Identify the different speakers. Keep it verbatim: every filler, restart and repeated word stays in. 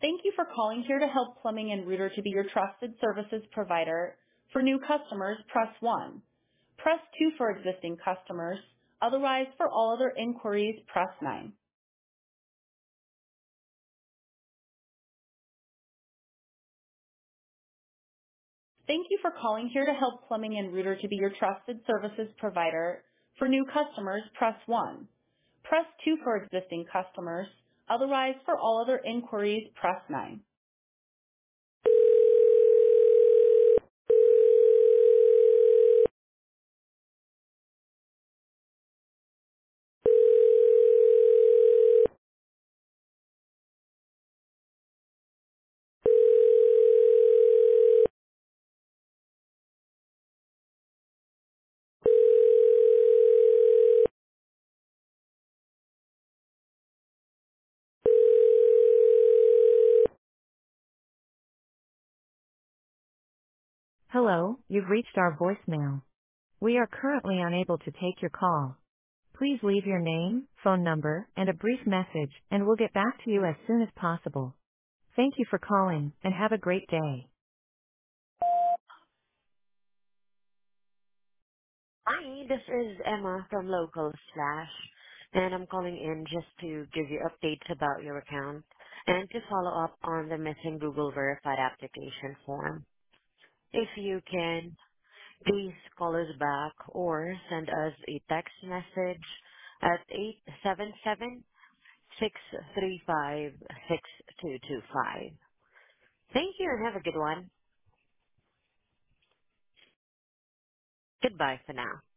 Speaker 1: Thank you for calling Here to Help Plumbing and Router to be your trusted services provider. For new customers, press one. Press two for existing customers. Otherwise, for all other inquiries, press nine. Thank you for calling Here to Help Plumbing and Router to be your trusted services provider. For new customers, press one. Press two for existing customers. Otherwise, for all other inquiries, press nine. Hello, you've reached our voicemail. We are currently unable to take your call. Please leave your name, phone number, and a brief message, and we'll get back to you as soon as possible. Thank you for calling, and have a great day.
Speaker 2: Hi, this is Emma from Local Slash, and I'm calling in just to give you updates about your account and to follow up on the missing Google Verified application form. If you can, please call us back or send us a text message at eight seven seven, six three five, six two two five. Thank you and have a good one. Goodbye for now.